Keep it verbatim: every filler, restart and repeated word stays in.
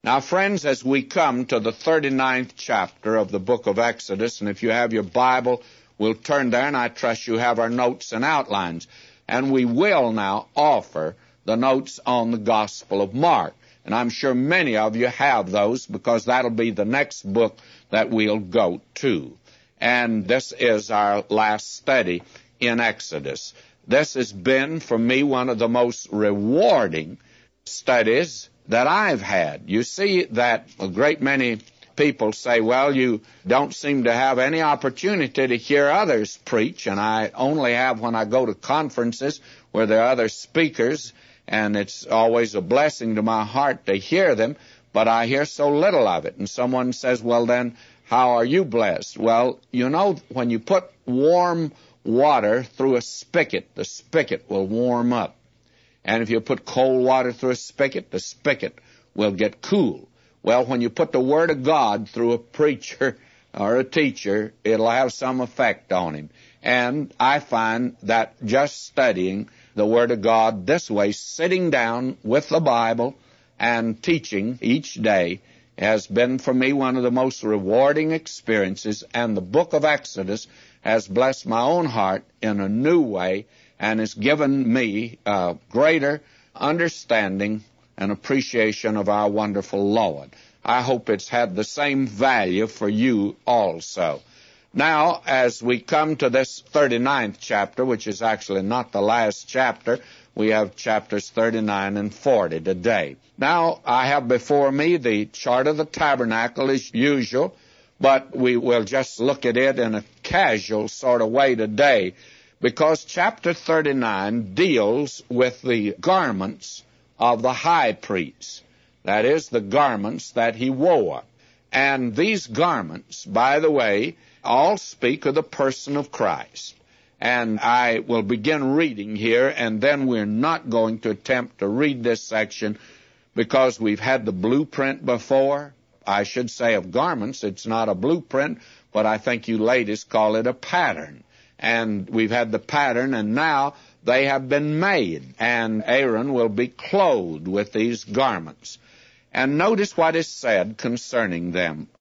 Now, friends, as we come to the thirty-ninth chapter of the book of Exodus, and if you have your Bible, we'll turn there, and I trust you have our notes and outlines. And we will now offer the notes on the Gospel of Mark. And I'm sure many of you have those, because that'll be the next book that we'll go to. And this is our last study in Exodus. This has been, for me, one of the most rewarding studies that I've had. You see that a great many people say, well, you don't seem to have any opportunity to hear others preach, and I only have when I go to conferences where there are other speakers, and it's always a blessing to my heart to hear them, but I hear so little of it. And someone says, well, then, how are you blessed? Well, you know, when you put warm water through a spigot, the spigot will warm up. And if you put cold water through a spigot, the spigot will get cool. Well, when you put the Word of God through a preacher or a teacher, it'll have some effect on him. And I find that just studying the Word of God this way, sitting down with the Bible and teaching each day, has been for me one of the most rewarding experiences, and the book of Exodus has blessed my own heart in a new way, and has given me a greater understanding and appreciation of our wonderful Lord. I hope it's had the same value for you also. Now, as we come to this thirty-ninth chapter, which is actually not the last chapter, we have chapters thirty-nine and forty today. Now, I have before me the chart of the tabernacle as usual, but we will just look at it in a casual sort of way today, because chapter thirty-nine deals with the garments of the high priest. That is, the garments that he wore. And these garments, by the way, all speak of the person of Christ. And I will begin reading here, and then we're not going to attempt to read this section because we've had the blueprint before. I should say of garments, it's not a blueprint, but I think you ladies call it a pattern. And we've had the pattern, and now they have been made, and Aaron will be clothed with these garments. And notice what is said concerning them.